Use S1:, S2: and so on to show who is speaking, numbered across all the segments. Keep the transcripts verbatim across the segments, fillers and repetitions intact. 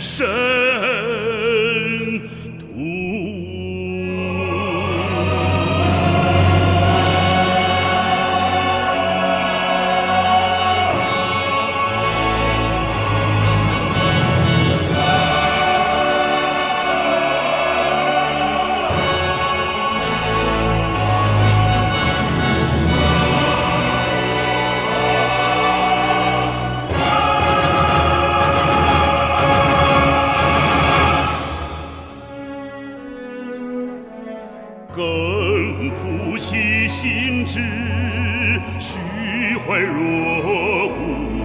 S1: 神徒。更苦其心志，虚怀若谷，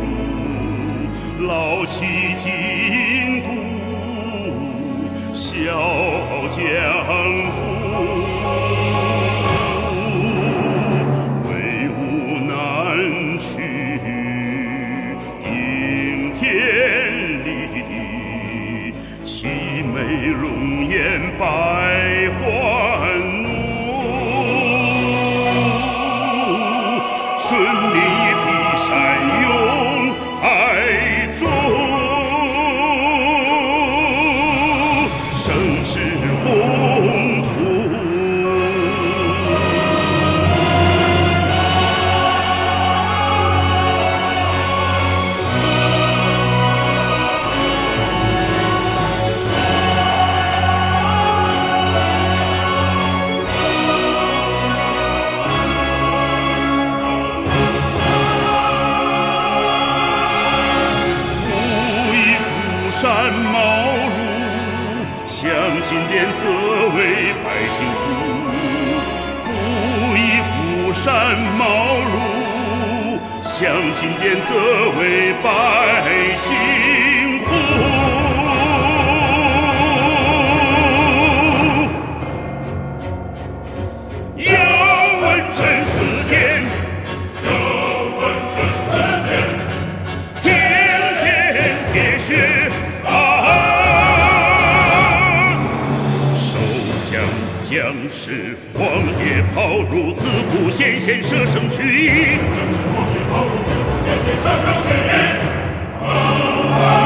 S1: 劳其筋骨，笑江湖。威武难屈，顶天立地，齐眉龙颜百欢。顺利必善用爱中，声势宏图。山茅庐，向金殿则为百姓苦。不以孤山茅庐，向金殿则为百姓苦。要问真四间。将士荒野跑入，自古先贤舍生取义。将士荒野跑入，自古先贤舍生取义。